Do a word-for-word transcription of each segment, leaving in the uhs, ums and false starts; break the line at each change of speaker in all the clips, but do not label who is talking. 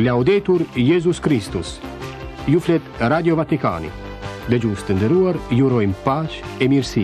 Laudetur Jesus Christus. Ju flet Radio Vatikani. Dëgjues të nderuar, ju urojmë paqë e mirësi.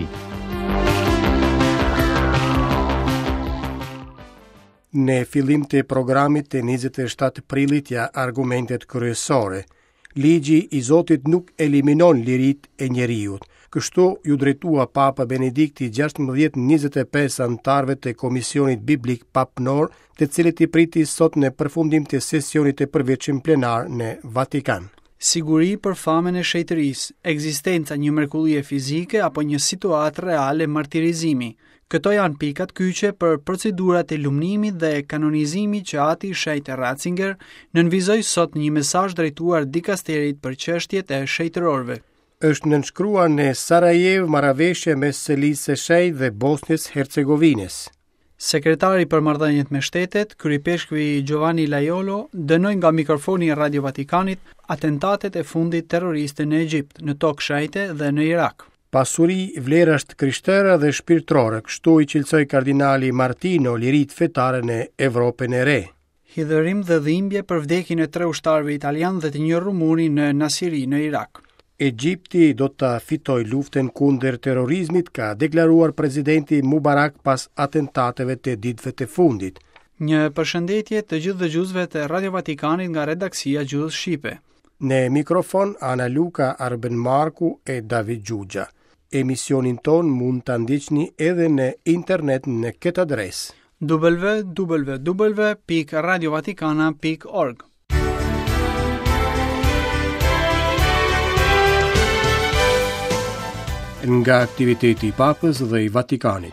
Në fillim të programit të njëzet e shtatë prillit ja argumentet kryesore. Ligji i Zotit nuk eliminon lirit e njeriut. Kështu ju drejtua Papa Benedikti gjashtëmbëdhjetë njëzet e pesë anëtarëve të Komisionit Biblik Papnor, të cilët i priti sot në përfundim të sesionit të përveçim plenar në Vatikan.
Siguri për famën e shejtërisë, ekzistenca një mrekullie fizike apo një situatë reale martirizimi. Këto janë pikat kyçe për procedurat e lumnimit dhe kanonizimit që ati Shejt Ratzinger nënvizoi sot një mesazh drejtuar dikasterit për çështjet e shejtërorëve.
Është nënshkruar në Sarajevo marrëveshje mes Selisë së Shenjtë dhe Bosnjës Hercegovinës.
Sekretari për marrëdhëniet me shtetet, kryepeshkvi Giovanni Laiolo, dënoi nga mikrofoni i Radio Vatikanit atentatet e fundit terroriste në Egjipt, në tokë shejte dhe në Irak.
Pasuri, vlera është krishtore dhe shpirtërore, kështu i cilësoi kardinali Martino lirit fetare në Evropën e Re.
Hidhërim dhe dhimbje për vdekjen e tre ushtarëve italian dhe të një rumuni në Nasiri në Irak.
Egjipti do të fitoj luftën kundër terrorizmit, ka deklaruar presidenti Mubarak pas atentateve të ditëve të fundit.
Një përshëndetje të gjithë dëgjuesve të Radio Vatikanit nga redaksia Gjuhës Shqipe.
Në mikrofon Ana Luka Arben Marku e David Gjugja. Emisionin ton mund të ndiqni edhe në internet në këtë adres:
w w w pikë radio vatikana pikë org.
Nga aktiviteti i Papës dhe i Vatikanit.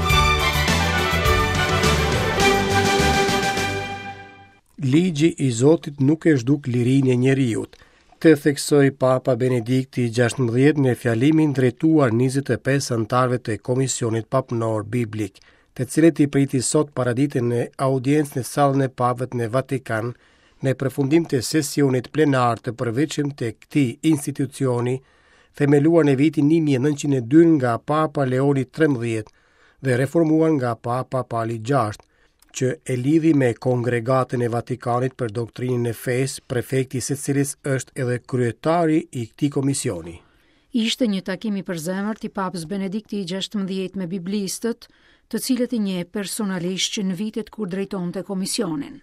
Ligji i Zotit nuk e zhduk lirinë e njeriut, të theksoi Papa Benedikti gjashtëmbëdhjetë në fjalimin drejtuar njëzet e pesë anëtarëve të Komisionit Papnor Biblik, të cilët i priti sot paraditën në audiencë në sallën e Papëve në Vatikan, në përfundim të sesionit plenar të përveçëm të këtij institucioni, themeluar në vitin një mijë e nëntëqind e dy nga Papa Leoni trembëdhjetë dhe reformuar nga Papa Pali gjashtë, që e lidhi me Kongregatën e Vatikanit për doktrinën e fesë, prefekti i së cilës është edhe kryetari i këtij komisioni.
Ishte një takim i përzemërt i Papës Benedikti i gjashtëmbëdhjetë me biblistët, të cilët i njeh personalisht që në vitet kur drejtonte komisionin.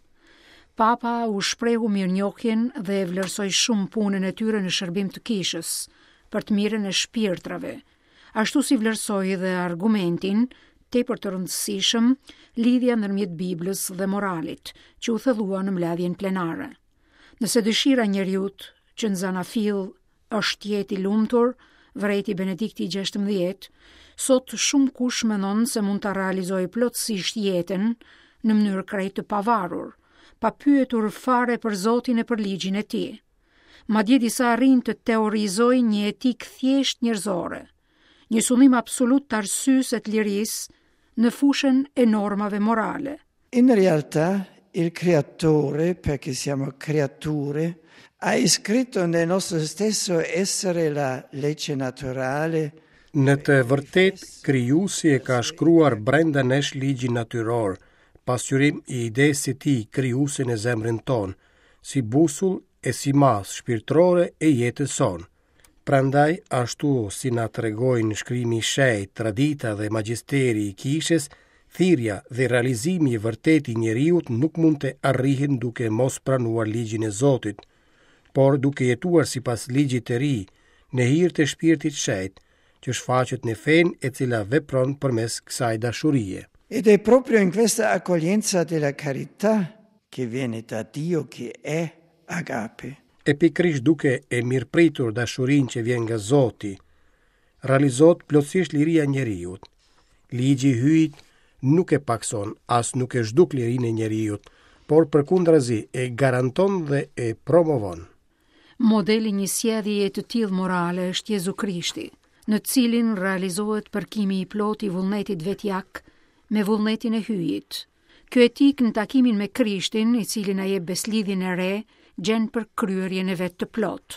Papa u shprehu mirënjohjen dhe e vlerësoi shumë punën e tyre në shërbim të kishës, për të mirën e shpirtrave. Ashtu si vlerësoi dhe argumentin tepër të rëndësishëm, lidhja ndërmjet Biblës dhe moralit, që u thellua në mbledhjen plenare. Nëse dëshira e njeriut që në zanafill është jetë i lumtur, vreti Benedikti i gjashtëmbëdhjetë, sot shumë kush mendon se mund ta realizojë plotësisht jetën në mënyrë krejt të pavarur, pa pyetur fare për Zotin e për ligjin e tij. Madje disa arrin të teorizoj një etik thjesht njerëzore, një sunim absolut të arsyes të lirisë në fushën e normave morale.
In realtà il creatore, perché siamo creature, ha iscritto nel nostro stesso essere la legge naturale.
Në të vërtet, krijuesi e ka shkruar brenda nesh ligjin natyror, pasqyrim i idesë së tij krijuese në zemrën tonë, si busull e si mas shpirtërore e jetës sonë. Prandaj, ashtu si na tregojnë shkrimi i shenjtë, tradita dhe magjisteri i kishës, thirrja dhe realizimi i vërtet i njeriut nuk mund të arrihen duke mos pranuar ligjin e Zotit, por duke jetuar sipas ligjit të ri, në hir të shpirtit shenjtë, që shfaqet në fenë e cila vepron përmes kësaj dashurie.
Ed è proprio in questa accoglienza della carità che viene da Dio che è agape.
E pikrisht duke e mirëpritur dashurinë që vjen nga Zoti, realizohet plotësisht liria e njeriut. Ligji i hyjt nuk e pakson, as nuk e zhduk lirinë e njeriut, por përkundrazi e garanton dhe e promovon.
Modeli një sjelljeje të tillë morale është Jezu Krishti, në të cilin realizohet përkimi i plot i vullnetit vetjak me vullnetin e hyjit. Ky etik në takimin me Krishtin, i cili na jep beslidhjen e re, gjen për kryerjen e vet të plot.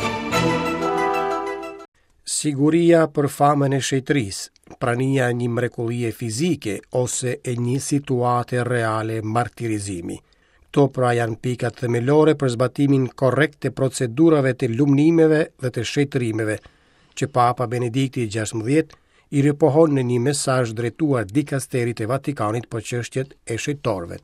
Siguria për famën e shejtërisë, prania një mrekullie fizike ose e një situate reale martirizimi. Këto pra janë pikat themelore për zbatimin korrekt të procedurave të lumnimeve dhe të shetërimeve, që Papa Benedikti gjashtëmbëdhjetë i ripohon në një mesazh drejtuar dikasterit e Vatikanit për çështjet e shenjtorëve.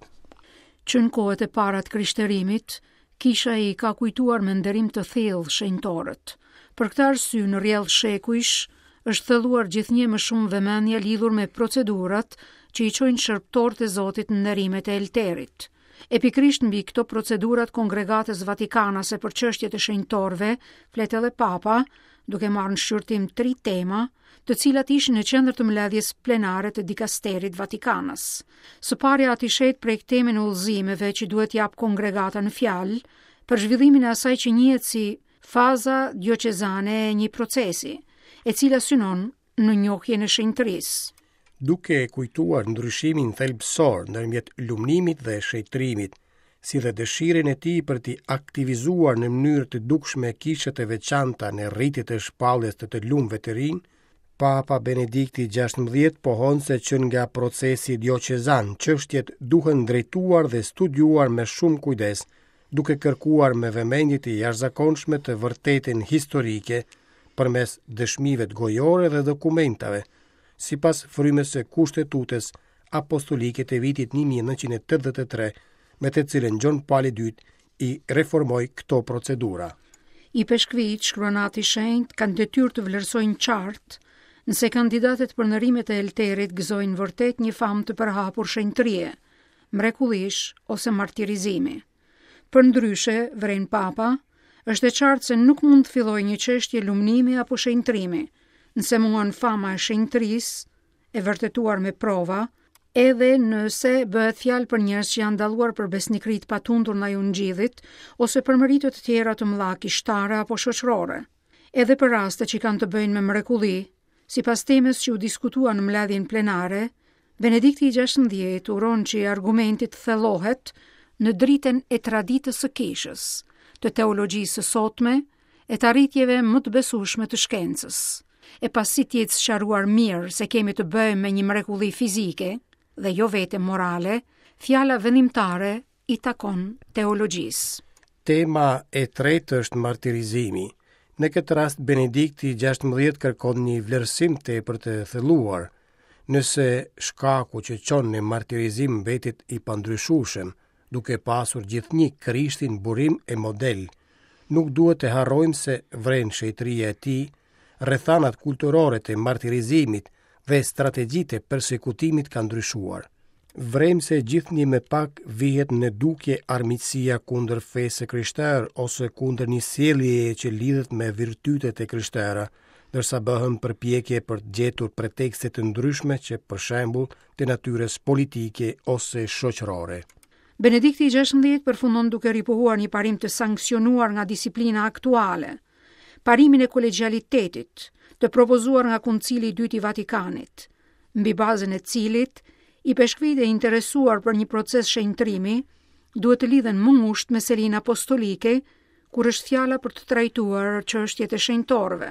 Që në kohët e para të krishterimit, Kisha i ka kujtuar me nderim të thellë shenjtorët. Për këtë arsye, në rrjedh shekujsh është thelluar gjithnjë më shumë vëmendje lidhur me procedurat që i çojnë shërbëtorët e Zotit në nderimet e elterit. Epikrisht mbi këto procedurat Kongregatës Vatikanase për çështjet e shenjtorëve flet edhe Papa, duke marrë në shqyrtim tri tema, të cilat ishin në qendër të mbledhjes plenare të dikasterit Vatikanës. Së parja ati shet prej temën e udhëzimeve që duhet jap Kongregata në fjalë për zhvillimin e asaj që njihet si faza dioqezane e një procesi, e cila synon në njohjen e shenjtërisë.
Duke kujtuar ndryshimin thelbësor ndërmjet lumnimit dhe shenjtërimit, si dhe dëshiren e tij për t'i aktivizuar në mënyrë të dukshme kishët e veçanta në rritje të shpalljes të të lumëve të rinj, Papa Benedikti gjashtëmbëdhjetë pohon se që nga procesi dioqezan, çështjet duhen drejtuar dhe studiuar me shumë kujdes, duke kërkuar me vëmendje të jashtëzakonshme të vërtetën historike përmes dëshmive të gojore dhe dokumentave, sipas frymës së kushtetutës apostolike të vitit një mijë e nëntëqind e tetëdhjetë e tre, me të cilën Gjon Paul i dytë i reformoi këto procedura.
I peshkvit shkruanati shenjt kanë detyrë të vlerësojnë qartë nëse kandidatët për ndërimet e elterit gëzojnë vërtet një famë të përhapur shenjtërie, mrekullish ose martirizimi. Për ndryshe, vren Papa, është e qartë se nuk mund të fillojë një çështje lumnimi apo shenjtërimi, nëse mungon fama e shenjtërisë, e vërtetuar me prova, edhe nëse bëhet fjalë për njerëz që janë dalluar për besnikrit patundur ndaj ungjillit ose për meritje të tjera të mëdha kishtare apo shoqërore. Edhe për raste që kanë të bëjnë me mrekulli, sipas temës që u diskutua në mbledhjen plenare, Benedikti i gjashtëmbëdhjetë uron që argumenti të thellohet në dritën e traditës së kishës, të teologjisë së sotme, e të arritjeve më të besueshme të shkencës. E pasi të jetë sqaruar mirë se kemi të bëjmë me një mrekulli fizike dhe jo vetëm morale, fjala vendimtare i takon teologjisë.
Tema e tretë është martirizimi. Në këtë rast, Benedikti gjashtëmbëdhjetë kërkon një vlerësim tepër të thelluar. Nëse shkaku që çon në martirizim mbetet i pandryshueshëm, duke pasur gjithnjë Krishtin burim e model, nuk duhet të harrojmë se vren shetëria e tij, rrethanat kulturore të martirizimit dhe strategjitë e përsekutimit kanë ndryshuar. Vrem se gjithnjë me pak vihet në dukje armiqësia kundër fesë krishterë ose kundër një sjelljeje që lidhet me virtytet e krishterë, ndërsa bëhen përpjekje për të gjetur pretekste të ndryshme që për shembull të natyrës politike ose shoqërore.
Benedikti i gjashtëmbëdhjetë përfundon duke ripohuar një parim të sanksionuar nga disiplina aktuale, parimin e kolegjialitetit, të propozuar nga Koncili i dytë i Vatikanit, mbi bazën e cilit i peshkvit e interesuar për një proces shenjtërimi duhet të lidhen më ngushtë me selin apostolike, kur është fjala për të trajtuar çështjet e shenjtorëve.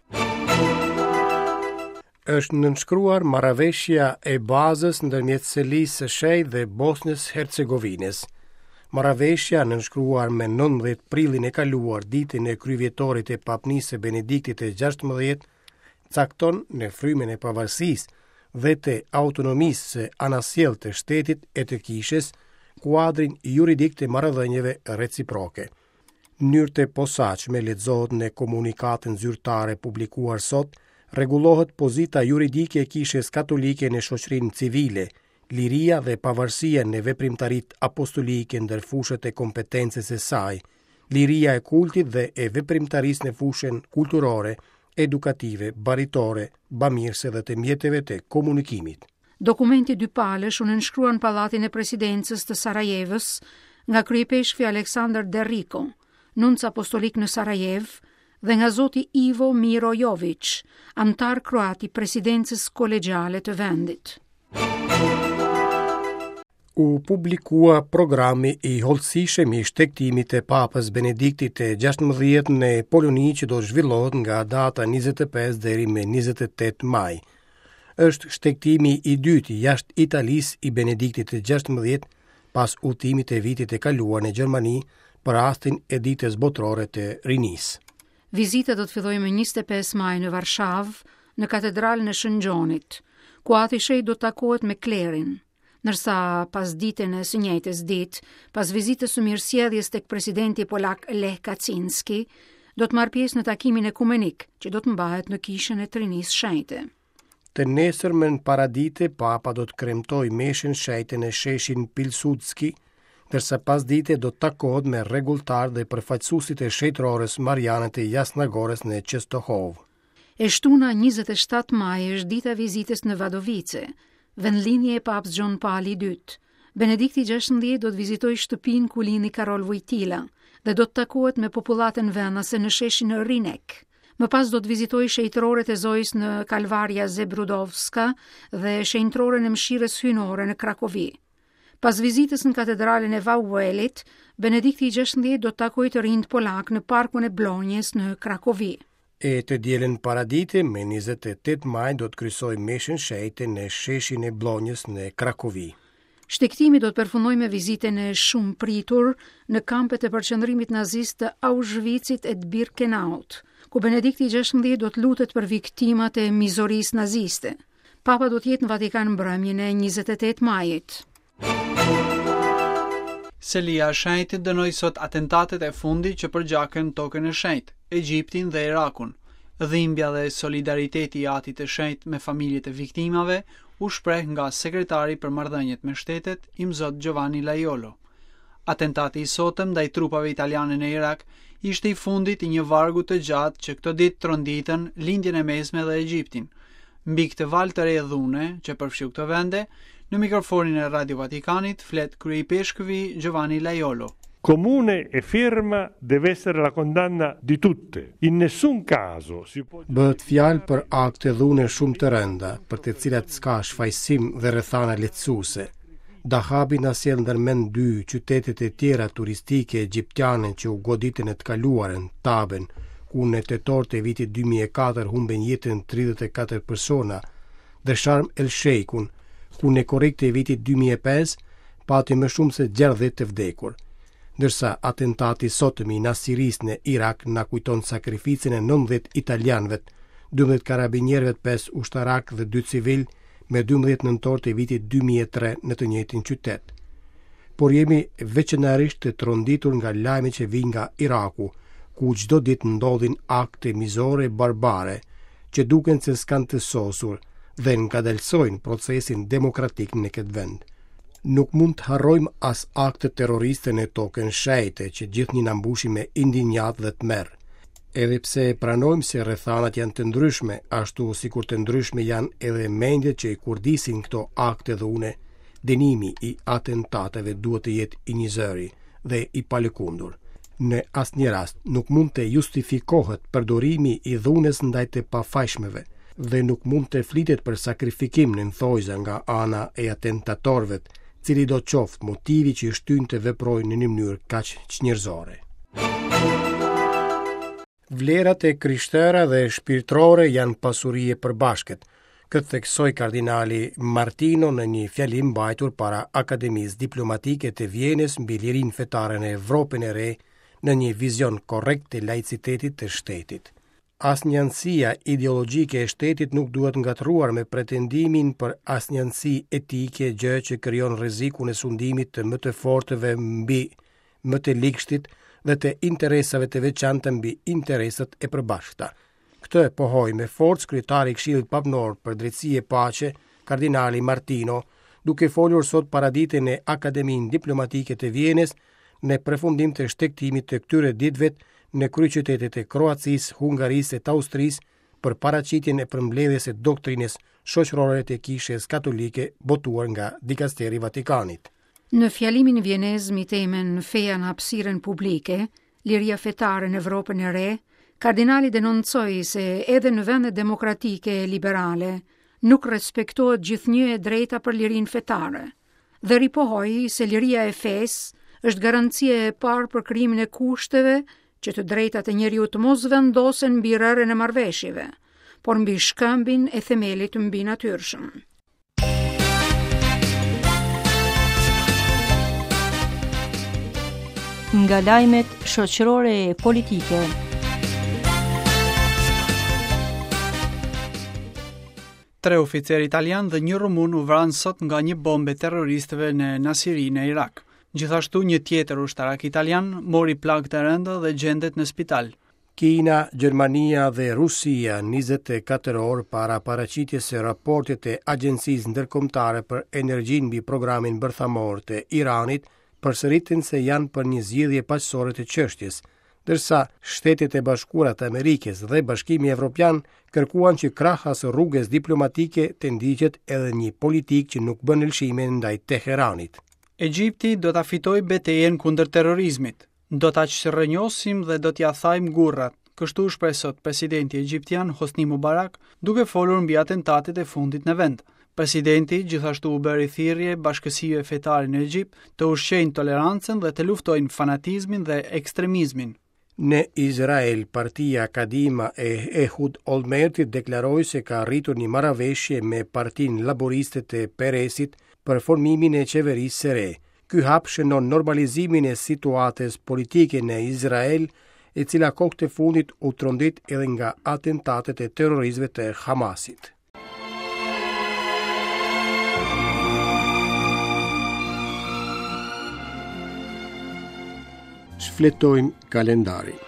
Është nënshkruar marrëveshja e bazës ndërmjet Selisë së Shenjtë dhe Bosnjës Hercegovinës. Marrëveshja nënshkruar me nëntëdhjetë prillin e kaluar, ditën e kryevjetorit të Papnisë së Benediktit të gjashtëmbëdhjetë, cakton në frymën e pavarësisë dhe të autonomisë së anasjellë të shtetit e të kishës kuadrin juridik të marrëdhënieve reciproke. Në mënyrë të posaçme lexohet në komunikatën zyrtare publikuar sot, rregullohet pozita juridike e kishës katolike në shoqërinë civile, liria dhe pavarësia në veprimtaritë apostolike ndër fushët e kompetencës së saj, liria e kultit dhe e veprimtarisë në fushën kulturore, edukative, baritore, bamirëse dhe të mjeteve të komunikimit.
Dokumenti dy palësh u nënshkruan në pallatin e presidencës të Sarajevës nga kryepeshkvi Aleksandar Derriko, nunc apostolik në Sarajev, dhe nga zoti Ivo Mirojović, antar kroat i presidencës kolegjiale të vendit.
U publikua programi i hollësishëm i shtektimit të Papës Benediktit të gjashtëmbëdhjetë në Poloni që do zhvillohet nga data njëzet e pesë deri me njëzet e tetë maj. Është shtektimi i dytë jashtë Italisë i Benediktit të gjashtëmbëdhjetë, pas udhimit të vitit të kaluar në Gjermani për rastin e ditës botërore të rinisë.
Vizita do të fillojë më njëzet e pesë maj në Varshavë, në katedralën e Shën Gjonit, ku ati shej do të takohet me klerin, nërsa pas ditën e së njëjtës ditë, pas vizitës së mirësjelljes tek presidenti polak Lech Kaczynski, do të marrë pjesë në takimin ekumenik, që do të mbahet në kishën e Trinisë Shenjte.
Të nesërmen paradite, Papa do të kremtoj meshën shenjte në sheshin Pilsudski, ndërsa pas dite do të takohet me rregulltar dhe përfaqësuesit e shejtërores Mariane të Jasnagores në Çestohovë.
E shtuna njëzet e shtatë maj është dita vizitës në Vadovice, vendlinje e Papës Gjon Pali i dytë. Benedikti gjashtëdhjetë do të vizitoj shtëpinë ku lini Karol Wojtyla dhe do të takohet me popullatën venase në sheshin Rinek. Më pas do të vizitoj shejtëroret e Zojës në Kalvaria Zebrudovska dhe shenjtroren e Mëshirës Hyjnore në Krakowi. Pas vizitës në katedralen e Wawelit, Benedikti gjashtëdhjetë do të takojë të rinjt polak në parkun e Blonjes në Krakowi.
E të dielën paradite, me njëzet e tetë maj do të kryesoj meshën shenjte në sheshin e Blonjes në Krakowi.
Shtegtimi do të përfundoj me vizitën e shumë pritur në kampet e përqendrimit nazist të Auschwitzit e të Birkenaut, ku Benedikti gjashtëdhjetë do të lutet për viktimat e mizorisë naziste. Papa do të jetë në Vatikan mbrëmjen e njëzet e tetë majit.
Selia e Shenjtit dënoi sot atentatet e fundit që përgjakën tokën e shenjtë, Egjiptin dhe Irakun. Dhimbja dhe solidariteti i Atit të Shenjtë me familjet e viktimave u shpreh nga sekretari për marrëdhëniet me shtetet, Imzot Giovanni Laiolo. Atentati i sotëm ndaj trupave italiane në Irak ishte i fundit i një vargu të gjatë që këto ditë tronditën lindjen e mesme dhe Egjiptin. Mbi këtë val të re dhune që përfshiu këto vende, në mikrofonin e Radio Vatikanit flet kryepeshkëvi Giovanni Laiolo.
Comune e ferma deve essere la condanna di tutte. In nessun caso si può...
Bëhet fjalë për akte dhune shumë të rënda, për të cilat s'ka shfaqsim dhe rrethana lehtësuese. Dahabi na sjell ndërmend dy qytetet e tjera turistike egjiptiane që u goditën e të kaluarën, Taben, ku në tetor të vitit dy mijë e katër humben jetën tridhjetë e katër persona, dhe Sharm el Sheikun, ku në korrik të vitit dy mijë e pesë pati më shumë se gjashtëdhjetë të vdekur. Ndërsa atentati sotëm i Nasiris në Irak na kujton sakrificën e nëntëdhjetë italianëve, dymbëdhjetë karabinierëve, pesë ushtarak dhe dy civil me dymbëdhjetë nëntor të vitit dy mijë e tre në të njëjtin qytet. Por jemi veçanërisht të tronditur nga lajmet që vijnë nga Iraku, ku çdo ditë ndodhin akte mizore barbare që duken se s'kan të sosur dhe ngadalsojnë procesin demokratik në këtë vend. Nuk mund të harrojmë as akte terroriste në tokën shenjte që gjithnjë na mbushi me indinjat dhe tmerr. Edhe pse pranojmë se rrethanat janë të ndryshme, ashtu sikur të ndryshme janë edhe mendjet që i kurdisin këto akte dhune, dënimi i atentateve duhet të jetë i njëzëri dhe i palëkundur. Në asnjë rast nuk mund të justifikohet përdorimi i dhunes ndaj të pafajshmeve dhe nuk mund të flitet për sakrifikim në thojza nga ana e atentatorëve, cili do qoftë motivi që i shtyn të veprojnë në një mënyrë kaq çnjerëzore. Vlerat e krishtera dhe shpirtërore janë pasuri e përbashkët. Këtë theksoi kardinali Martino në një fjalim mbajtur para Akademisë Diplomatike të Vjenës mbi lirinë fetare në Evropën e Re në një vizion korrekt të laicitetit të shtetit. Asnjësia ideologjike e shtetit nuk duhet ngatruar me pretendimin për asnjësi etike, gjë që krijon rrezikun e sundimit të më të fortëve mbi më të ligshtit dhe të interesave të veçanta mbi interesat e përbashkëta. Këtë pohoi me forcë kryetari i Këshillit Papnor për Drejtësi e Paqe, kardinali Martino, duke folur sot paraditën e Akademinë Diplomatike të Vjenës në përfundim të shtektimit të këtyre ditëve në kryeqytetet e Kroacisë, Hungarisë e Austrisë për paraqitjen e përmbledhjes së doktrinës shoqërore të Kishës Katolike botuar nga Dikasteri i Vatikanit.
Në fjalimin vjenez mi temen feja në hapësirën publike, liria fetare në Evropën e Re, kardinali denoncoi se edhe në vende demokratike e liberale nuk respektohet gjithnjë e drejta për lirinë fetare, dhe ripohoi se liria e fesë është garancia e parë për krijimin e kushteve që të drejtat e njeriut të mos vendosen mbi rrërën e marrëveshjeve, por mbi shkëmbin e themelit mbi natyrshëm.
nga lajmet shoqërore e politike.
Tre oficer italian dhe një rumun u vranë sot nga një bombe terroristëve në Nasiri në Irak. Gjithashtu një tjetër ushtarak italian mori plagë të rënda dhe gjendet në spital.
Kina, Gjermania dhe Rusia njëzet e katër orë para paraqitjes së raportit e Agjencisë Ndërkombëtare për Energjinë mbi programin bërthamor të Iranit përsëritin se janë për një zgjidhje paqësore të çështjes, ndërsa Shtetet e Bashkuara të Amerikës dhe Bashkimi Evropian kërkuan që krahas rrugës diplomatike të ndiqet edhe një politikë që nuk bën lëshime ndaj Teheranit.
Egjipti do ta fitojë betejën kundër terrorizmit. Do ta çrrënjosim dhe do t'ia thajmë gurrat, kështu shpreh sot presidenti egjiptian Hosni Mubarak, duke folur mbi atentatet e fundit në vend. Presidenti gjithashtu u bëri thirrje bashkësive fetare në Egjipt të ushqejnë tolerancën dhe të luftojnë fanatizmin dhe ekstremizmin.
Në Izrael, partia Kadima e Ehud Olmertit deklaroi se ka arritur një marrëveshje me Partinë Laboriste të Peresit për formimin e qeverisë së re. Ky hap shënon normalizimin e situatës politike në Izrael, e cila kohët e fundit u trondit edhe nga atentatet e terroristëve të Hamasit. Shfletojmë kalendarin.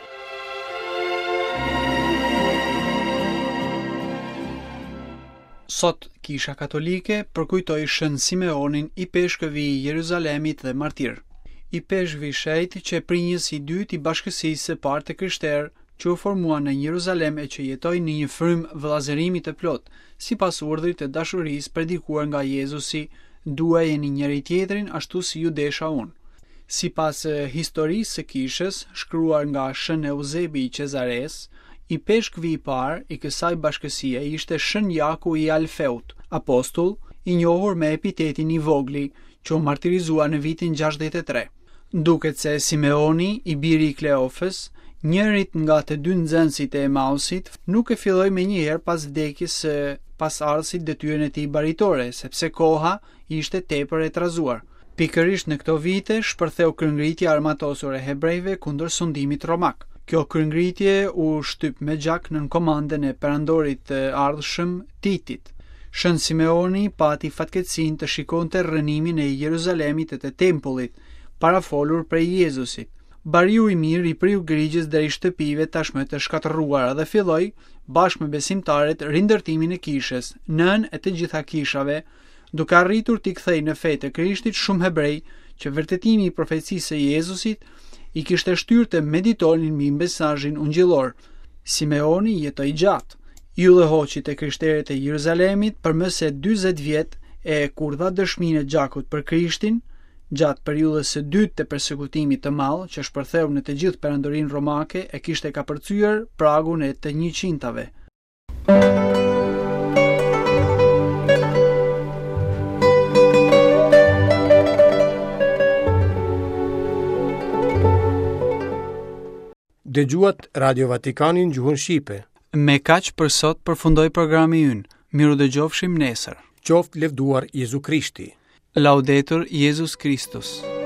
Sot Kisha Katolike përkujtoi Shën Simeonin i peshkëvi i Jeruzalemit dhe martir. I peshkëvi shejt që prinjës i dytë i bashkësisë së parë të krishterë që u formua në Jeruzalem e që jetoi në një frymë vëllazërimi të plot, sipas urdhrit të dashurisë predikuar nga Jezusi, duajeni njëri tjetrin ashtu si ju desha unë. Sipas historisë së kishës, shkruar nga Shën Eusebi i Cezares, i peshkëvi i parë i kësaj bashkësie ishte Shën Jaku i Alfeut, apostull, i njohur me epitetin i vogli, që u martirizua në vitin gjashtëdhjetë e tre. Duket se Simeoni, i biri i Kleofës, njërit nga të dy nxënësit e Emausit, nuk e filloi menjëherë pas vdekjes së pasardhësit detyrën e tij baritore, sepse koha ishte tepër e trazuar. Pikërisht në këto vite shpërtheu kërngritja armatosur e hebrejve kundër sundimit romak. Kjo kërngritje u shtyp me gjak nën komandën e perandorit të ardhshëm Titit. Shën Simeoni pati fatkeqësinë të shikonte rrënimin e Jeruzalemit e të tempullit, parafolur prej Jezusit. Bariu i mirë i priu grigjes deri shtëpive tashmë të shkatërruara dhe filloi, bashkë me besimtarët, rindërtimin e kishës, nën e të gjitha kishave, duke arritur t'i kthejë në fe të Krishtit shumë hebrej që vërtetimi i profecisë së Jezusit i kishte shtyrë të meditonin mbi mesazhin ungjillor. Simeoni jetoi gjatë, ju dhe hoqi të krishterët e Jeruzalemit për më se dyzet vjet e kur dha dëshminë e gjakut për Krishtin, gjatë periudhës së dytë të përsekutimit të madh që shpërtheu në të gjithë perandorinë romake e kishte kapërcyer pragun e të njëqintave.
Dëgjuat Radio Vatikanin gjuhën shqipe.
Me kaq për sot përfundoi programi ynë. Miru dëgjofshim nesër.
Qoftë lëvduar Jezu Krishti.
Laudetur Jesus Christus.